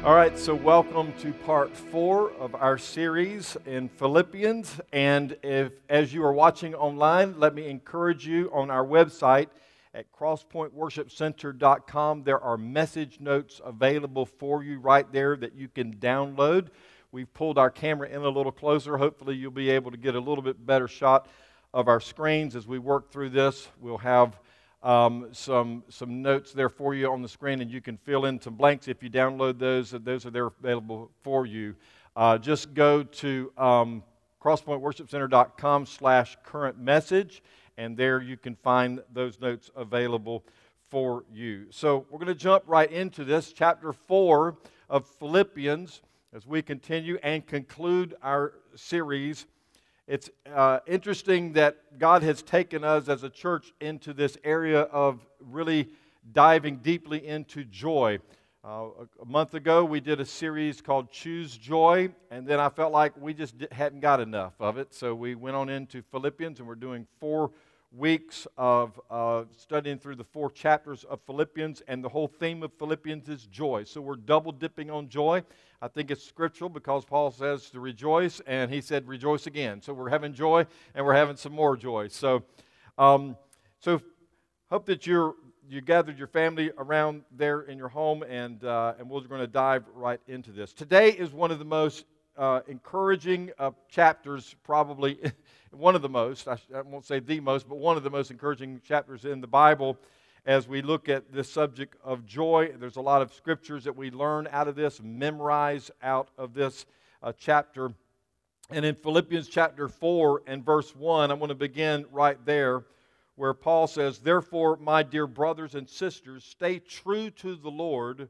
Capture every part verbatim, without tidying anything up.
All right, so welcome to part four of our series in Philippians. And if, as you are watching online, let me encourage you on our website at crosspoint worship center dot com. There are message notes available for you right there that you can download. We've pulled our camera in a little closer. Hopefully you'll be able to get a little bit better shot of our screens as we work through this. We'll have Um, some some notes there for you on the screen, and you can fill in some blanks if you download those. Those are there available for you. Uh, just go to um, crosspoint worship center dot com slash current message, and there you can find those notes available for you. So we're going to jump right into this, chapter four of Philippians, as we continue and conclude our series. It's uh, interesting that God has taken us as a church into this area of really diving deeply into joy. Uh, a month ago, we did a series called Choose Joy, and then I felt like we just hadn't got enough of it. So we went on into Philippians, and we're doing four weeks of uh, studying through the four chapters of Philippians, and the whole theme of Philippians is joy. So we're double dipping on joy. I think it's scriptural because Paul says to rejoice, and he said rejoice again. So we're having joy, and we're having some more joy. So, um, so hope that you're you gathered your family around there in your home, and uh, and we're going to dive right into this. Today is one of the most uh, encouraging uh, chapters, probably one of the most. I, I won't say the most, but one of the most encouraging chapters in the Bible. As we look at this subject of joy, there's a lot of scriptures that we learn out of this, memorize out of this uh, chapter. And in Philippians chapter four and verse one, I'm going to begin right there where Paul says, "Therefore, my dear brothers and sisters, stay true to the Lord.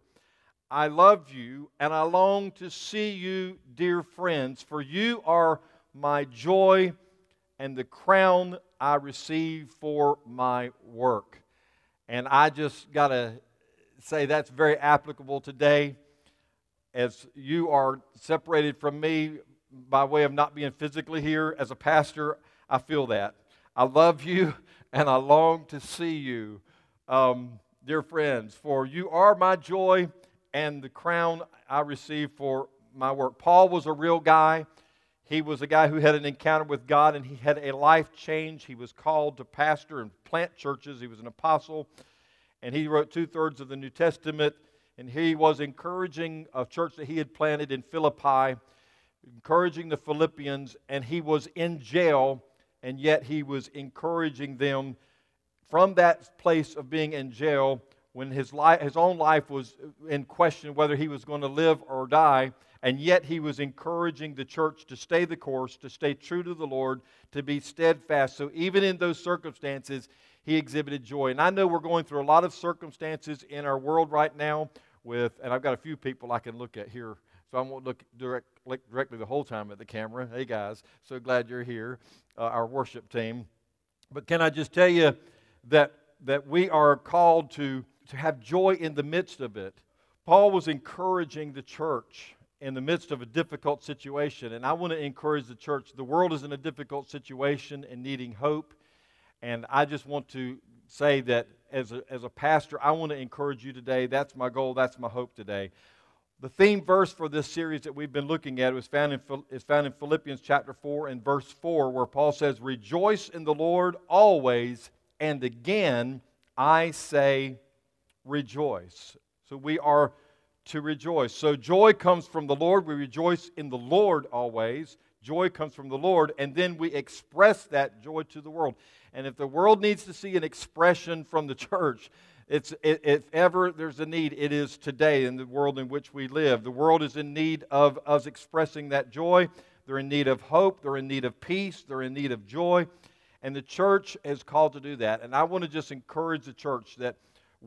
I love you, and I long to see you, dear friends, for you are my joy and the crown I receive for my work." And I just got to say that's very applicable today. As you are separated from me by way of not being physically here, as a pastor, I feel that. I love you and I long to see you, um, dear friends, for you are my joy and the crown I receive for my work. Paul was a real guy. He was a guy who had an encounter with God, and he had a life change. He was called to pastor and plant churches. He was an apostle, and he wrote two-thirds of the New Testament, and he was encouraging a church that he had planted in Philippi, encouraging the Philippians, and he was in jail, and yet he was encouraging them from that place of being in jail when his life, his own life was in question whether he was going to live or die. And yet he was encouraging the church to stay the course, to stay true to the Lord, to be steadfast. So even in those circumstances, he exhibited joy. And I know we're going through a lot of circumstances in our world right now with, and I've got a few people I can look at here, so I won't look direct, look directly the whole time at the camera. Hey guys, so glad you're here, uh, our worship team. But can I just tell you that, that we are called to, to have joy in the midst of it. Paul was encouraging the church in the midst of a difficult situation. And I want to encourage the church. The world is in a difficult situation and needing hope. And I just want to say that as a, as a pastor, I want to encourage you today. That's my goal. That's my hope today. The theme verse for this series that we've been looking at is found in, is found in Philippians chapter four and verse four, where Paul says, "Rejoice in the Lord always, and again I say rejoice." So we are to rejoice. So joy comes from the Lord. We rejoice in the Lord always. Joy comes from the Lord, and then we express that joy to the world. And if the world needs to see an expression from the church, it's it, if ever there's a need, it is today in the world in which we live. The world is in need of us expressing that joy. They're in need of hope. They're in need of peace. They're in need of joy. And the church is called to do that. And I want to just encourage the church that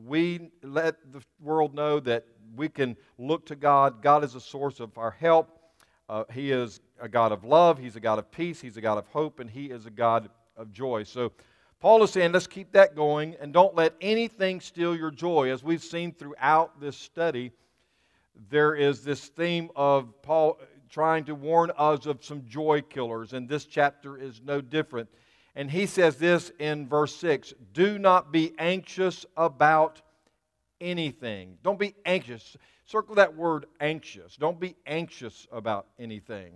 we let the world know that we can look to God. God is a source of our help. Uh, he is a God of love. He's a God of peace. He's a God of hope. And He is a God of joy. So Paul is saying, let's keep that going and don't let anything steal your joy. As we've seen throughout this study, there is this theme of Paul trying to warn us of some joy killers. And this chapter is no different. And he says this in verse six, "Do not be anxious about anything." Don't be anxious. Circle that word anxious. Don't be anxious about anything.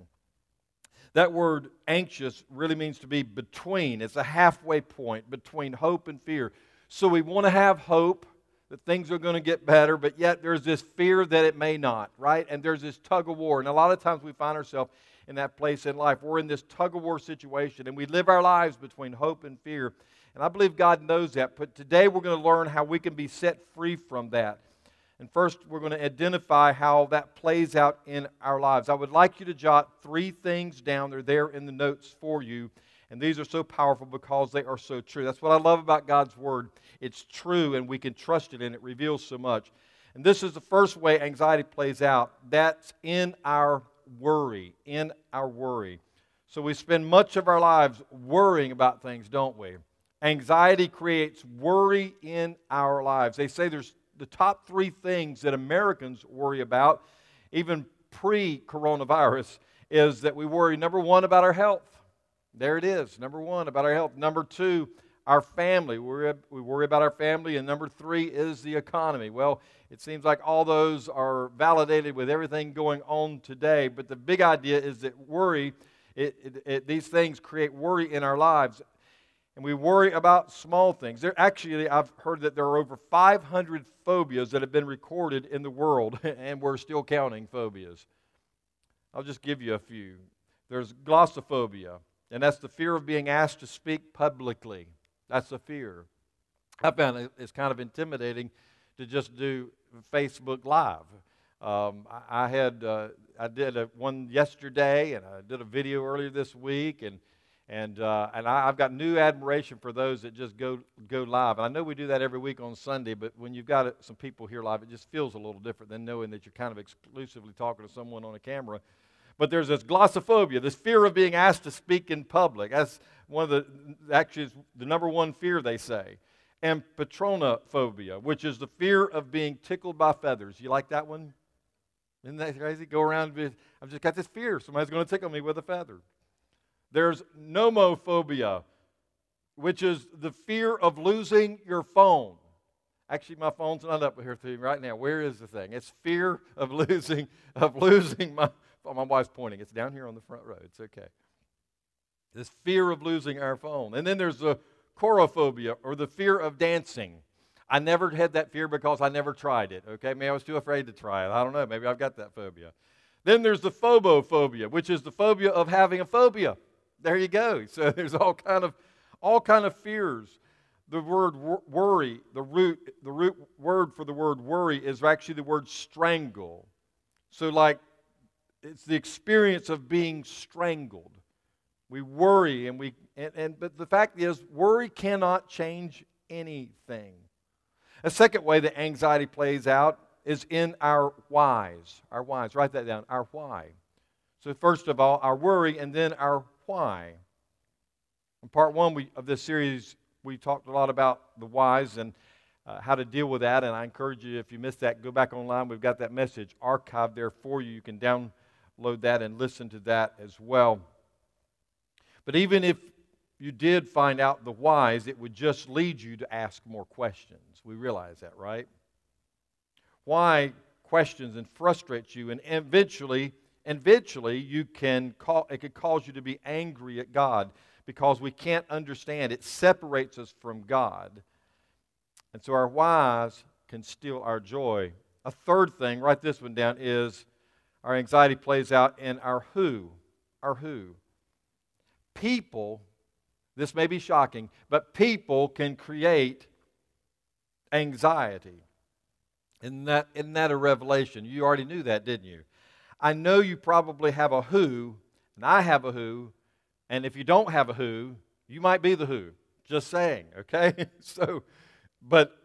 That word anxious really means to be between. It's a halfway point between hope and fear. So we want to have hope that things are going to get better, but yet there's this fear that it may not, right? And there's this tug of war. And a lot of times we find ourselves in that place in life. We're in this tug of war situation, and we live our lives between hope and fear. And I believe God knows that. But today we're going to learn how we can be set free from that. And first, we're going to identify how that plays out in our lives. I would like you to jot three things down. They're there in the notes for you. And these are so powerful because they are so true. That's what I love about God's Word. It's true, and we can trust it, and it reveals so much. And this is the first way anxiety plays out. That's in our worry, in our worry. So we spend much of our lives worrying about things, don't we? Anxiety creates worry in our lives. They say there's the top three things that Americans worry about, even pre-coronavirus, is that we worry, number one, about our health. There it is, number one, about our health. Number two, our family. We worry about our family. And number three is the economy. Well, it seems like all those are validated with everything going on today. But the big idea is that worry, it, it, it, these things create worry in our lives. And we worry about small things. There, actually, I've heard that there are over five hundred phobias that have been recorded in the world, and we're still counting phobias. I'll just give you a few. There's glossophobia, and that's the fear of being asked to speak publicly. That's a fear. I found it, it's kind of intimidating to just do Facebook Live. Um, I, I had uh, I did a, one yesterday, and I did a video earlier this week, and And uh, and I, I've got new admiration for those that just go go live. And I know we do that every week on Sunday, but when you've got some people here live, it just feels a little different than knowing that you're kind of exclusively talking to someone on a camera. But there's this glossophobia, this fear of being asked to speak in public. That's one of the, actually, it's the number one fear, they say. And patronophobia, which is the fear of being tickled by feathers. You like that one? Isn't that crazy? Go around and be, I've just got this fear. Somebody's going to tickle me with a feather. There's nomophobia, which is the fear of losing your phone. Actually, my phone's not up here to me right now. Where is the thing? It's fear of losing of losing my. Oh, my wife's pointing. It's down here on the front row. It's okay. This fear of losing our phone, and then there's the chorophobia, or the fear of dancing. I never had that fear because I never tried it. Okay, maybe I was too afraid to try it. I don't know. Maybe I've got that phobia. Then there's the phobophobia, which is the phobia of having a phobia. There you go. So there's all kind of all kind of fears. The word worry, the root the root word for the word worry is actually the word strangle. So like it's the experience of being strangled. We worry and we and, and but the fact is worry cannot change anything. A second way that anxiety plays out is in our whys. Our whys. Write that down. Our why. So first of all, our worry, and then our why. In part one we, of this series, we talked a lot about the whys and uh, how to deal with that. And I encourage you, if you missed that, go back online. We've got that message archived there for you. You can download that and listen to that as well. But even if you did find out the whys, it would just lead you to ask more questions. We realize that, right? Why questions and frustrates you, and eventually, eventually you can call, it could cause you to be angry at God because we can't understand. It separates us from God. And so our whys can steal our joy. A third thing, write this one down, is our anxiety plays out in our who. Our who. People, this may be shocking, but people can create anxiety. Isn't that, isn't that a revelation? You already knew that, didn't you? I know you probably have a who, and I have a who, and if you don't have a who, you might be the who. Just saying, okay? so, but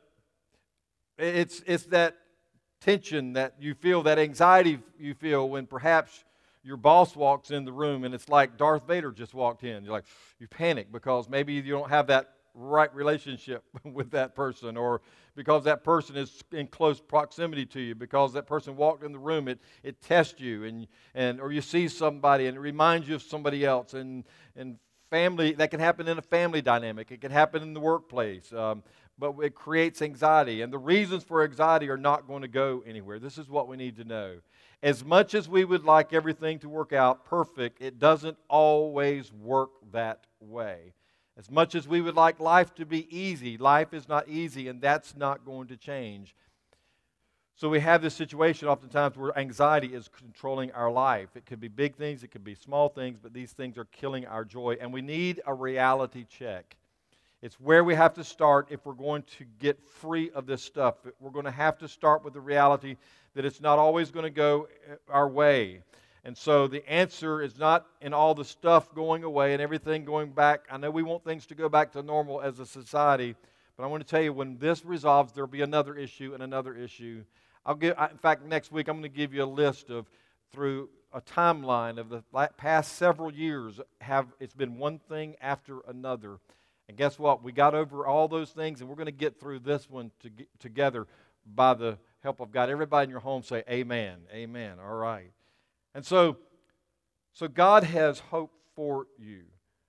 it's it's that tension that you feel, that anxiety you feel when perhaps your boss walks in the room and it's like Darth Vader just walked in. You're like, you panic because maybe you don't have that right relationship with that person, or because that person is in close proximity to you, because that person walked in the room, it it tests you, and and or you see somebody and it reminds you of somebody else, and and family, that can happen in a family dynamic, it can happen in the workplace, um, but it creates anxiety. And the reasons for anxiety are not going to go anywhere. This is what we need to know. As much as we would like everything to work out perfect, it doesn't always work that way. As much as we would like life to be easy, life is not easy, and that's not going to change. So we have this situation oftentimes where anxiety is controlling our life. It could be big things, it could be small things, but these things are killing our joy, and we need a reality check. It's where we have to start if we're going to get free of this stuff. We're going to have to start with the reality that it's not always going to go our way. And so the answer is not in all the stuff going away and everything going back. I know we want things to go back to normal as a society, but I want to tell you, when this resolves, there'll be another issue and another issue. I'll give, in fact, next week I'm going to give you a list of, through a timeline of the past several years, have it's been one thing after another. And guess what? We got over all those things, and we're going to get through this one to get together by the help of God. Everybody in your home say amen. Amen. All right. And so, so God has hope for you.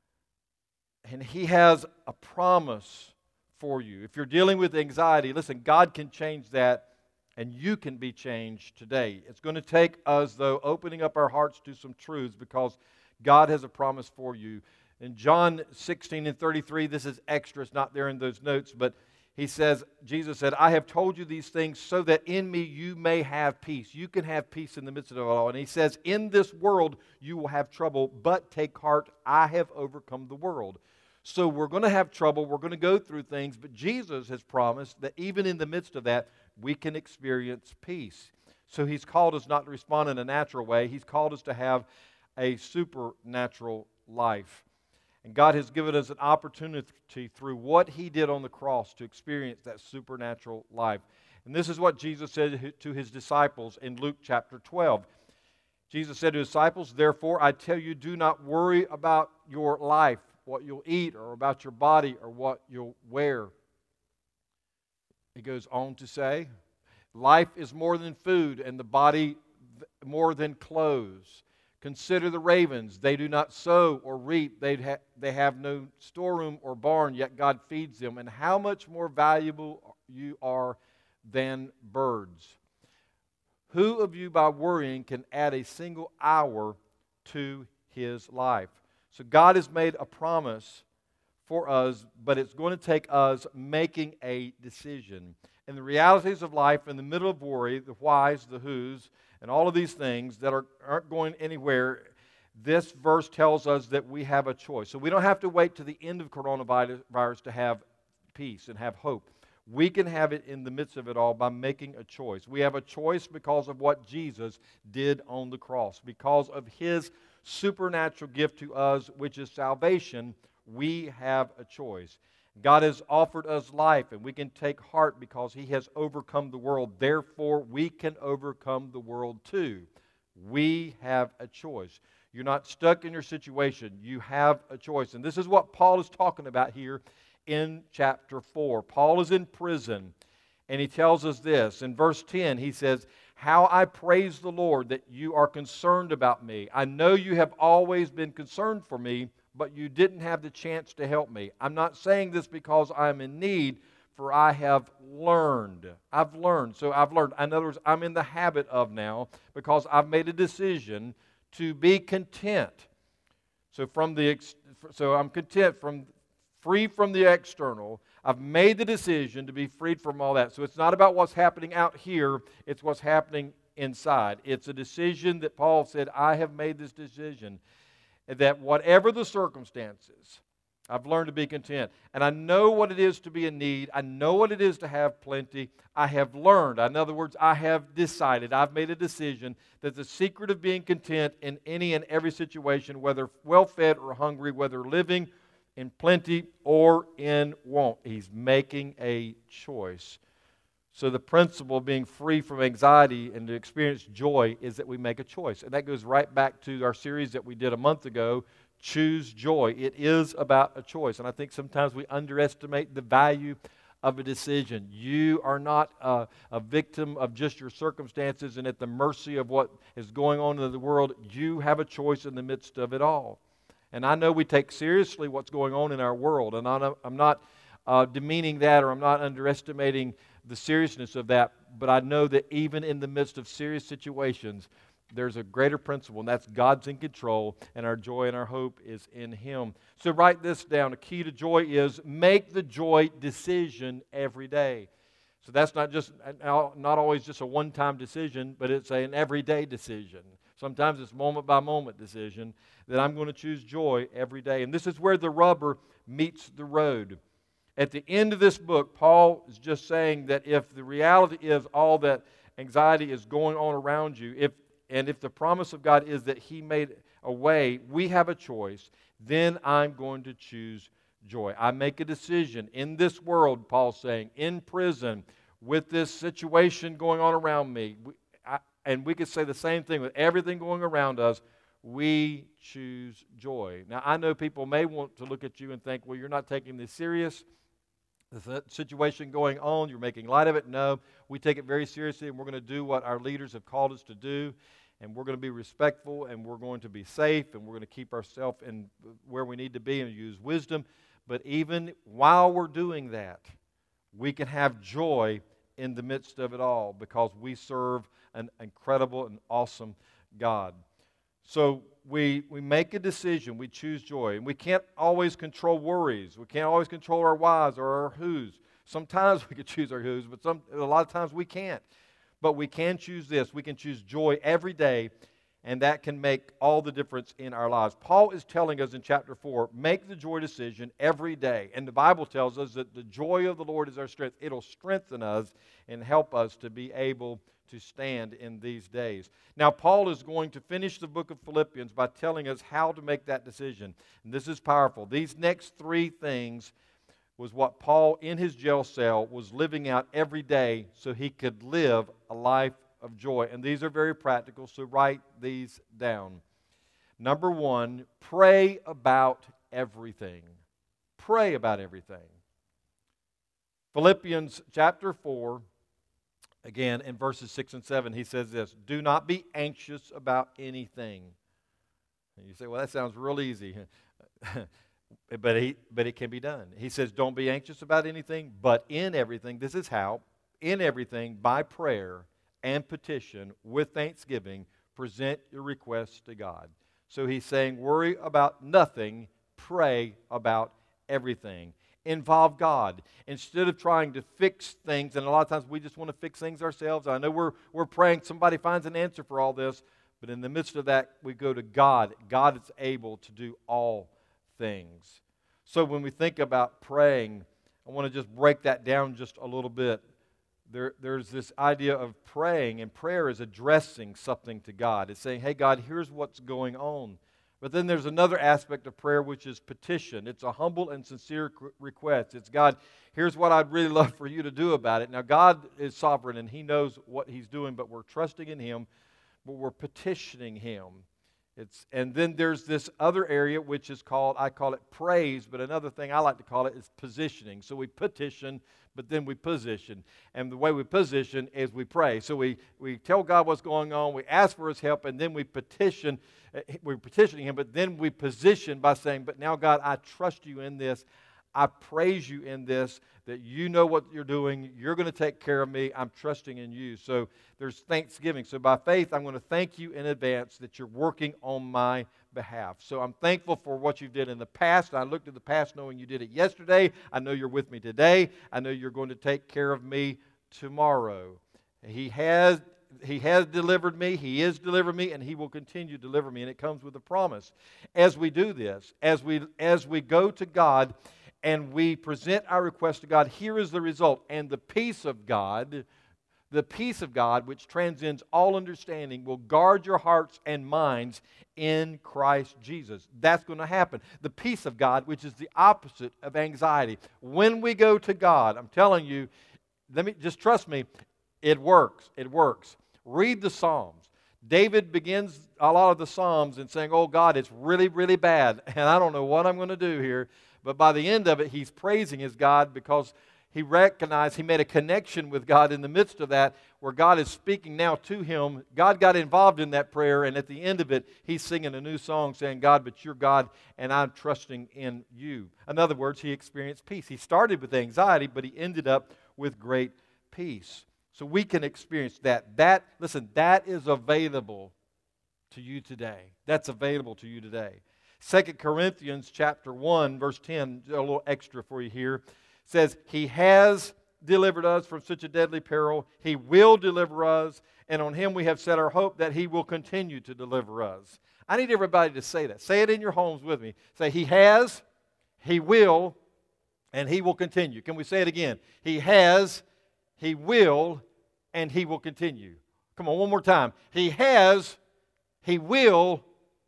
And He has a promise for you. If you're dealing with anxiety, listen, God can change that, and you can be changed today. It's going to take us, though, opening up our hearts to some truths, because God has a promise for you. In John sixteen and thirty-three, this is extra, it's not there in those notes, but He says, Jesus said, I have told you these things so that in me you may have peace. You can have peace in the midst of it all. And He says, in this world you will have trouble, but take heart, I have overcome the world. So we're going to have trouble, we're going to go through things, but Jesus has promised that even in the midst of that, we can experience peace. So He's called us not to respond in a natural way, He's called us to have a supernatural life. And God has given us an opportunity through what He did on the cross to experience that supernatural life. And this is what Jesus said to His disciples in Luke chapter twelve. Jesus said to His disciples, therefore I tell you, do not worry about your life, what you'll eat, or about your body, or what you'll wear. He goes on to say, life is more than food, and the body more than clothes. Consider the ravens. They do not sow or reap. They, ha- they have no storeroom or barn, yet God feeds them. And how much more valuable you are than birds. Who of you by worrying can add a single hour to his life? So God has made a promise for us, but it's going to take us making a decision. And the realities of life, in the middle of worry, the whys, the whos, and all of these things that are, aren't going anywhere, this verse tells us that we have a choice. So we don't have to wait to the end of coronavirus to have peace and have hope. We can have it in the midst of it all by making a choice. We have a choice because of what Jesus did on the cross. Because of His supernatural gift to us, which is salvation, we have a choice. God has offered us life, and we can take heart because He has overcome the world. Therefore, we can overcome the world too. We have a choice. You're not stuck in your situation. You have a choice. And this is what Paul is talking about here in chapter four. Paul is in prison, and he tells us this. In verse ten, he says, how I praise the Lord that you are concerned about me. I know you have always been concerned for me, but you didn't have the chance to help me. I'm not saying this because I'm in need, for I have learned. I've learned. So I've learned. In other words, I'm in the habit of now because I've made a decision to be content. So from the so I'm content from free from the external. I've made the decision to be freed from all that. So it's not about what's happening out here, it's what's happening inside. It's a decision that Paul said, I have made this decision. That whatever the circumstances, I've learned to be content. And I know what it is to be in need. I know what it is to have plenty. I have learned. In other words, I have decided, I've made a decision that the secret of being content in any and every situation, whether well-fed or hungry, whether living in plenty or in want, He's making a choice. So the principle of being free from anxiety and to experience joy is that we make a choice. And that goes right back to our series that we did a month ago, Choose Joy. It is about a choice. And I think sometimes we underestimate the value of a decision. You are not a, a victim of just your circumstances and at the mercy of what is going on in the world. You have a choice in the midst of it all. And I know we take seriously what's going on in our world. And I'm not... uh, demeaning that, or I'm not underestimating the seriousness of that, but I know that even in the midst of serious situations, there's a greater principle, and that's God's in control, and our joy and our hope is in Him. So write this down. A key to joy is make the joy decision every day. So that's not just not always just a one-time decision, but it's an everyday decision. Sometimes it's moment-by-moment decision that I'm going to choose joy every day. And this is where the rubber meets the road. At the end of this book, Paul is just saying that if the reality is all that anxiety is going on around you, if and if the promise of God is that He made a way, we have a choice, then I'm going to choose joy. I make a decision in this world, Paul's saying, in prison, with this situation going on around me. We, I, and we could say the same thing with everything going around us. We choose joy. Now, I know people may want to look at you and think, well, you're not taking this serious. The situation going on, you're making light of it. No, we take it very seriously, and we're going to do what our leaders have called us to do. And we're going to be respectful, and we're going to be safe, and we're going to keep ourselves in where we need to be and use wisdom. But even while we're doing that, we can have joy in the midst of it all because we serve an incredible and awesome God. So we, we make a decision, we choose joy. And we can't always control worries. We can't always control our whys or our whos. Sometimes we can choose our whos, but some, a lot of times we can't. But we can choose this. We can choose joy every day, and that can make all the difference in our lives. Paul is telling us in chapter four, make the joy decision every day. And the Bible tells us that the joy of the Lord is our strength. It'll strengthen us and help us to be able to stand in these days. Now, Paul is going to finish the book of Philippians by telling us how to make that decision. And this is powerful. These next three things was what Paul in his jail cell was living out every day so he could live a life of joy. And these are very practical, so write these down. Number one, pray about everything. Pray about everything. Philippians chapter four, again in verses six and seven, he says this, do not be anxious about anything. And you say, well, that sounds real easy. But he, but it can be done. He says, don't be anxious about anything, but in everything, this is how, in everything, by prayer and petition, with thanksgiving, present your requests to God. So he's saying, worry about nothing, pray about everything. Involve God. Instead of trying to fix things, and a lot of times we just want to fix things ourselves. I know we're, we're praying somebody finds an answer for all this, but in the midst of that, we go to God. God is able to do all things. So when we think about praying, I want to just break that down just a little bit. There, there's this idea of praying, and prayer is addressing something to God. It's saying, hey, God, here's what's going on. But then there's another aspect of prayer, which is petition. It's a humble and sincere request. It's, God, here's what I'd really love for you to do about it. Now, God is sovereign, and He knows what He's doing, but we're trusting in Him, but we're petitioning Him. It's, and then there's this other area which is called, I call it praise, but another thing I like to call it is positioning. So we petition, but then we position. And the way we position is we pray. So we, we tell God what's going on, we ask for His help, and then we petition. We're petitioning Him, but then we position by saying, but now God, I trust you in this. I praise you in this, that you know what you're doing. You're going to take care of me. I'm trusting in you. So there's thanksgiving. So by faith, I'm going to thank you in advance that you're working on my behalf. So I'm thankful for what you did in the past. I looked at the past knowing you did it yesterday. I know you're with me today. I know you're going to take care of me tomorrow. He has He has delivered me, He is delivering me, and He will continue to deliver me. And it comes with a promise. As we do this, as we as we go to God and we present our request to God, here is the result. And the peace of God, the peace of God, which transcends all understanding, will guard your hearts and minds in Christ Jesus. That's going to happen. The peace of God, which is the opposite of anxiety. When we go to God, I'm telling you, let me just trust me, it works. It works. Read the Psalms. David begins a lot of the Psalms in saying, oh God, it's really, really bad, and I don't know what I'm going to do here. But by the end of it, he's praising his God because he recognized he made a connection with God in the midst of that where God is speaking now to him. God got involved in that prayer, and at the end of it, he's singing a new song saying, God, but you're God, and I'm trusting in you. In other words, he experienced peace. He started with anxiety, but he ended up with great peace. So we can experience that. That, listen, that is available to you today. That's available to you today. Second Corinthians chapter one, verse ten, a little extra for you here, says, he has delivered us from such a deadly peril. He will deliver us, and on him we have set our hope that he will continue to deliver us. I need everybody to say that. Say it in your homes with me. Say, he has, he will, and he will continue. Can we say it again? He has, he will, and he will continue. Come on, one more time. He has, he will,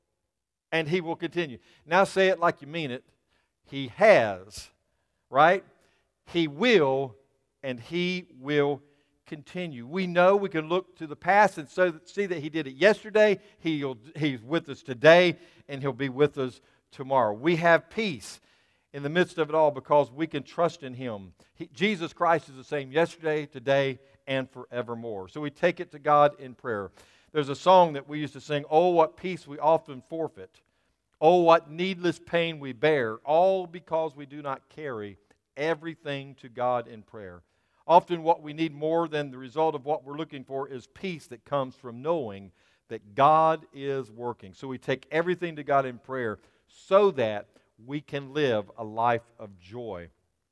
and he will continue. Now say it like you mean it. He has, right? He will, and he will continue. We know we can look to the past and so see that he did it yesterday, he'll, he's with us today, and he'll be with us tomorrow. We have peace in the midst of it all because we can trust in him. He, Jesus Christ is the same yesterday, today, and forevermore. So we take it to God in prayer. There's a song that we used to sing, oh, what peace we often forfeit. Oh, what needless pain we bear, all because we do not carry everything to God in prayer. Often what we need more than the result of what we're looking for is peace that comes from knowing that God is working. So we take everything to God in prayer so that we can live a life of joy.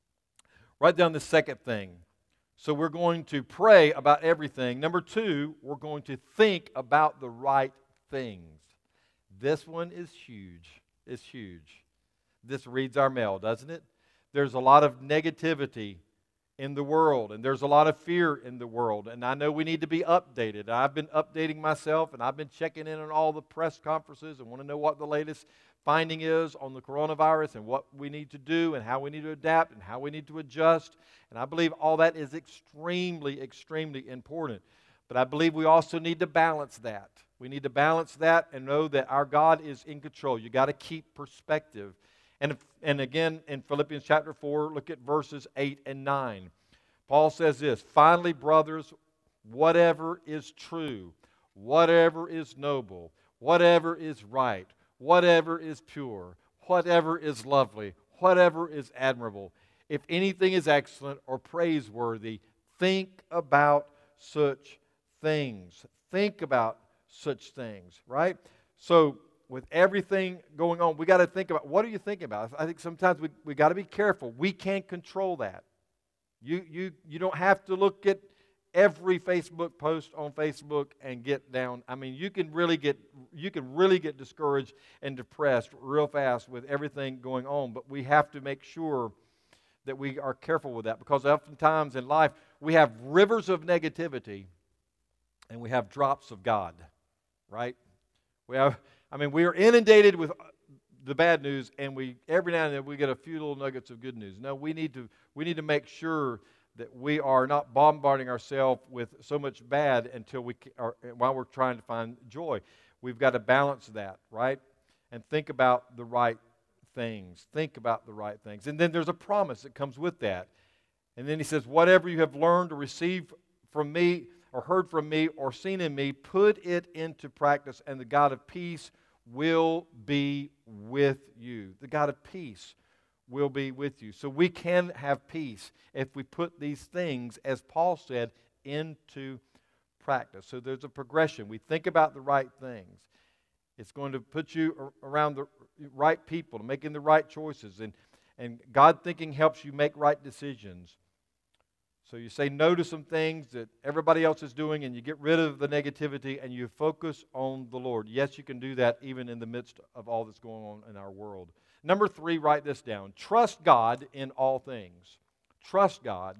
Write down the second thing. So we're going to pray about everything. Number two, we're going to think about the right things. This one is huge. It's huge. This reads our mail, doesn't it? There's a lot of negativity in the world, and there's a lot of fear in the world, and I know we need to be updated. I've been updating myself, and I've been checking in on all the press conferences and want to know what the latest finding is on the coronavirus and what we need to do and how we need to adapt and how we need to adjust. And I believe all that is extremely, extremely important. But I believe we also need to balance that. We need to balance that and know that our God is in control. You got to keep perspective. And, if, and again, in Philippians chapter four, look at verses eight and nine. Paul says this, finally, brothers, whatever is true, whatever is noble, whatever is right, whatever is pure, whatever is lovely, whatever is admirable, if anything is excellent or praiseworthy, think about such things. Think about such things, right? So with everything going on, we got to think about, what are you thinking about? I think sometimes we we got to be careful. We can't control that. You you you don't have to look at every Facebook post on Facebook and get down. I mean, you can really get you can really get discouraged and depressed real fast with everything going on, but we have to make sure that we are careful with that, because oftentimes in life we have rivers of negativity and we have drops of God, right? We have, I mean, we are inundated with the bad news, and we every now and then we get a few little nuggets of good news. No, we need to we need to make sure that we are not bombarding ourselves with so much bad until we are, while we're trying to find joy. We've got to balance that, right? And think about the right things. Think about the right things. And then there's a promise that comes with that. And then he says, whatever you have learned or received from me or heard from me or seen in me, put it into practice, and the God of peace will be with you. The God of peace will be with you. So we can have peace if we put these things, as Paul said, into practice. So there's a progression. We think about the right things. It's going to put you around the right people, making the right choices. And, and God thinking helps you make right decisions. So you say no to some things that everybody else is doing, and you get rid of the negativity, and you focus on the Lord. Yes, you can do that even in the midst of all that's going on in our world. Number three, write this down. Trust God in all things. Trust God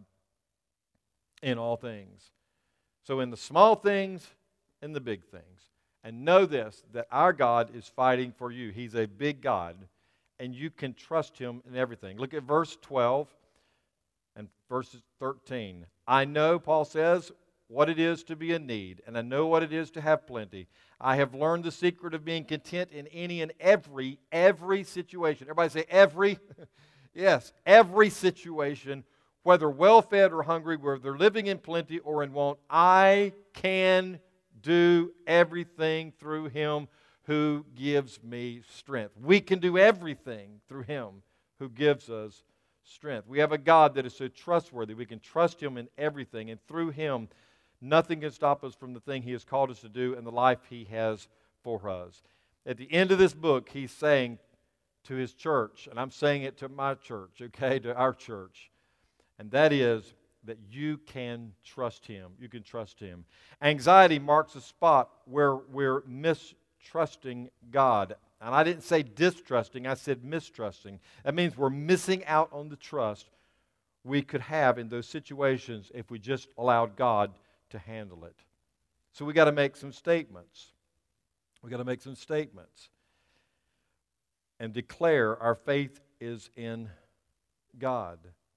in all things. So in the small things and the big things. And know this, that our God is fighting for you. He's a big God, and you can trust Him in everything. Look at verse twelve and verse thirteen. I know, Paul says, what it is to be in need, and I know what it is to have plenty. I have learned the secret of being content in any and every, every situation. Everybody say every. Yes, every situation, whether well-fed or hungry, whether living in plenty or in want, I can do everything through Him who gives me strength. We can do everything through Him who gives us strength. We have a God that is so trustworthy. We can trust Him in everything, and through Him, nothing can stop us from the thing He has called us to do and the life He has for us. At the end of this book, He's saying to His church, and I'm saying it to my church, okay, to our church, and that is that you can trust Him. You can trust Him. Anxiety marks a spot where we're mistrusting God. And I didn't say distrusting, I said mistrusting. That means we're missing out on the trust we could have in those situations if we just allowed God to handle it. So we got to make some statements. We got to make some statements and declare our faith is in God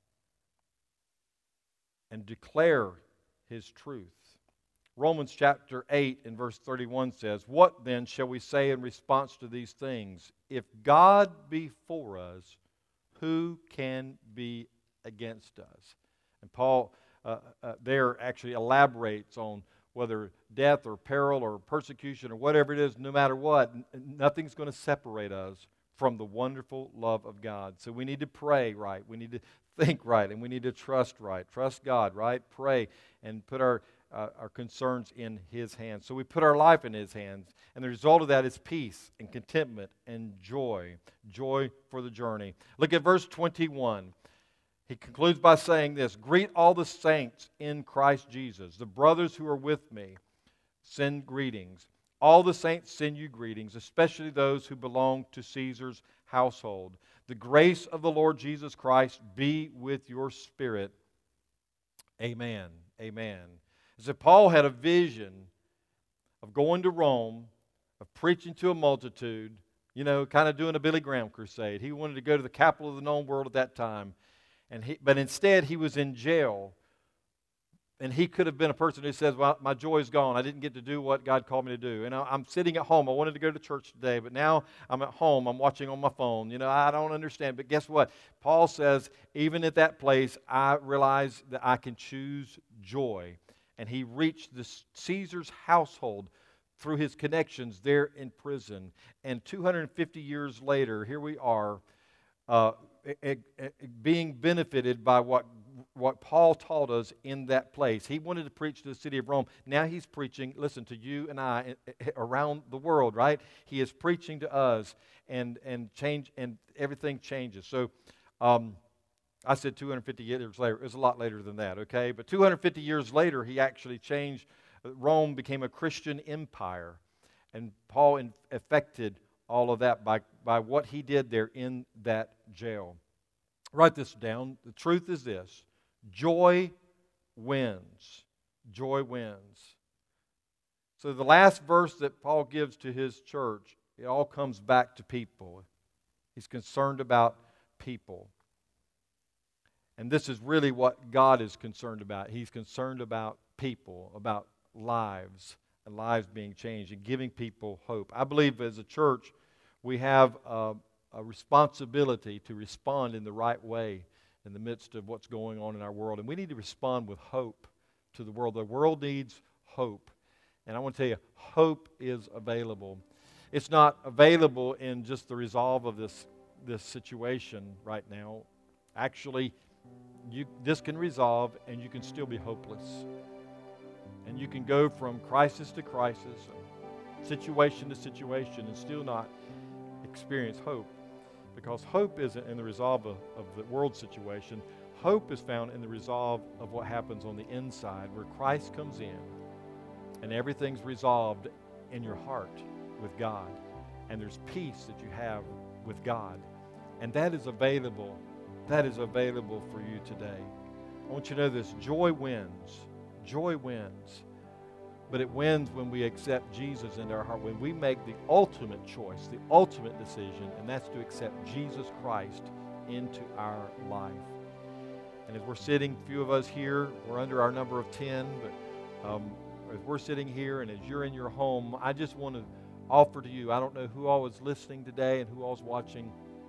and declare His truth. Romans chapter eight and verse thirty-one says, "What then shall we say in response to these things? If God be for us, who can be against us?" And Paul uh, uh, there actually elaborates on whether death or peril or persecution or whatever it is, no matter what, n- nothing's going to separate us from the wonderful love of God. So we need to pray right. We need to think right, and we need to trust right. Trust God, right? Pray and put our Uh, our concerns in His hands. So we put our life in His hands, and the result of that is peace and contentment and joy. Joy for the journey. Look at verse twenty-one. He concludes by saying this, "Greet all the saints in Christ Jesus. The brothers who are with me send greetings. All the saints send you greetings, especially those who belong to Caesar's household. The grace of the Lord Jesus Christ be with your spirit. Amen." Amen. So Paul had a vision of going to Rome, of preaching to a multitude, you know, kind of doing a Billy Graham crusade. He wanted to go to the capital of the known world at that time. And he, but instead, he was in jail. And he could have been a person who says, "Well, my joy is gone. I didn't get to do what God called me to do. And I'm sitting at home. I wanted to go to church today, but now I'm at home. I'm watching on my phone. You know, I don't understand." But guess what? Paul says, even at that place, I realize that I can choose joy. And he reached the Caesar's household through his connections there in prison. And two hundred fifty years later, here we are, uh, being benefited by what, what Paul taught us in that place. He wanted to preach to the city of Rome. Now he's preaching, listen, to you and I around the world, right? He is preaching to us, and, and, change, and everything changes. So, um, I said two hundred fifty years later. It was a lot later than that, okay? But two hundred fifty years later, he actually changed. Rome became a Christian empire. And Paul in, affected all of that by, by what he did there in that jail. Write this down. The truth is this: joy wins. Joy wins. So the last verse that Paul gives to his church, it all comes back to people. He's concerned about people. And this is really what God is concerned about. He's concerned about people, about lives, and lives being changed, and giving people hope. I believe as a church, we have a, a responsibility to respond in the right way in the midst of what's going on in our world. And we need to respond with hope to the world. The world needs hope. And I want to tell you, hope is available. It's not available in just the resolve of this, this situation right now. Actually, You, this can resolve, and you can still be hopeless. And you can go from crisis to crisis, situation to situation, and still not experience hope. Because hope isn't in the resolve of, of the world situation. Hope is found in the resolve of what happens on the inside, where Christ comes in, and everything's resolved in your heart with God. And there's peace that you have with God. And that is available That is available for you today. I want you to know this: joy wins. Joy wins. But it wins when we accept Jesus into our heart, when we make the ultimate choice, the ultimate decision, and that's to accept Jesus Christ into our life. And as we're sitting, a few of us here, we're under our number of ten, but um, as we're sitting here and as you're in your home, I just want to offer to you, I don't know who all is listening today and who all is watching,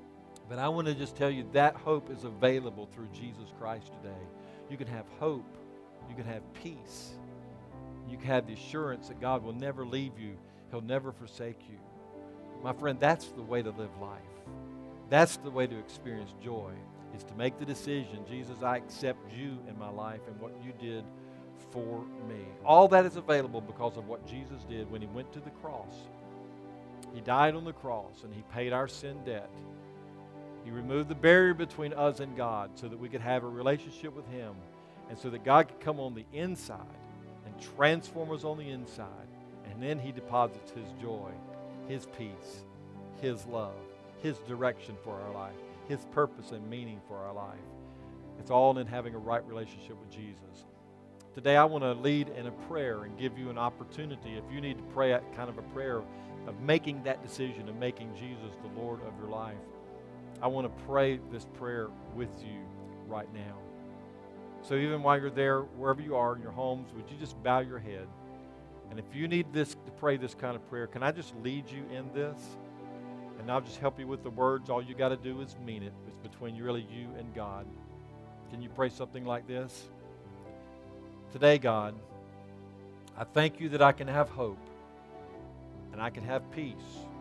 But I want to just tell you that hope is available through Jesus Christ today. You can have hope. You can have peace. You can have the assurance that God will never leave you. He'll never forsake you. My friend, that's the way to live life. That's the way to experience joy, is to make the decision, Jesus, I accept you in my life and what you did for me. All that is available because of what Jesus did when he went to the cross. He died on the cross and he paid our sin debt. He removed the barrier between us and God so that we could have a relationship with him and so that God could come on the inside and transform us on the inside. And then he deposits his joy, his peace, his love, his direction for our life, his purpose and meaning for our life. It's all in having a right relationship with Jesus. Today I want to lead in a prayer and give you an opportunity, if you need to pray that kind of a prayer of making that decision of making Jesus the Lord of your life. I want to pray this prayer with you right now. So even while you're there, wherever you are in your homes, would you just bow your head? And if you need this to pray this kind of prayer, can I just lead you in this? And I'll just help you with the words. All you got to do is mean it. It's between really you and God. Can you pray something like this? Today, God, I thank you that I can have hope and I can have peace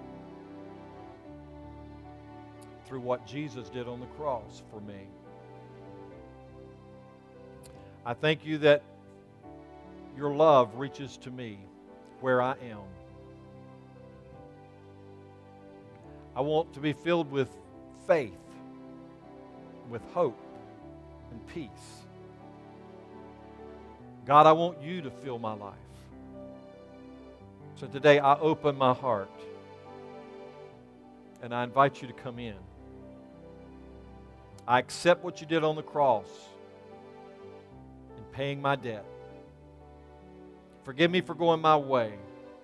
through what Jesus did on the cross for me. I thank you that your love reaches to me where I am. I want to be filled with faith, with hope and peace. God, I want you to fill my life. So today I open my heart and I invite you to come in. I accept what you did on the cross in paying my debt. Forgive me for going my way.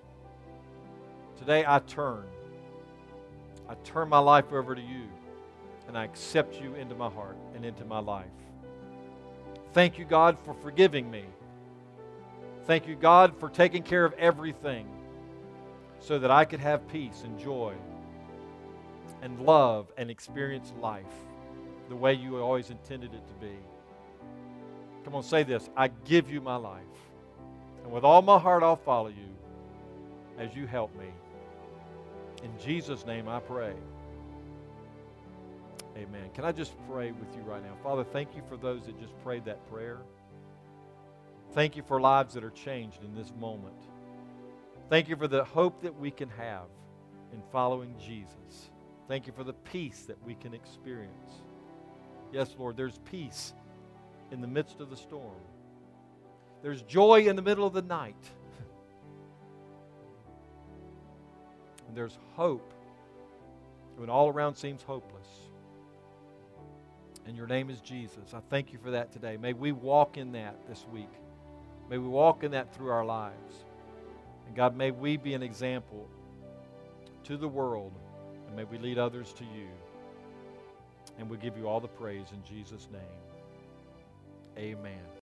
Today I turn. I turn my life over to you and I accept you into my heart and into my life. Thank you, God, for forgiving me. Thank you, God, for taking care of everything so that I could have peace and joy and love and experience life the way you always intended it to be. Come on, say this. I give you my life. And with all my heart, I'll follow you as you help me. In Jesus' name I pray. Amen. Can I just pray with you right now? Father, thank you for those that just prayed that prayer. Thank you for lives that are changed in this moment. Thank you for the hope that we can have in following Jesus. Thank you for the peace that we can experience. Yes, Lord, there's peace in the midst of the storm. There's joy in the middle of the night. And there's hope when all around seems hopeless. And your name is Jesus. I thank you for that today. May we walk in that this week. May we walk in that through our lives. And God, may we be an example to the world. And may we lead others to you. And we give you all the praise in Jesus' name. Amen.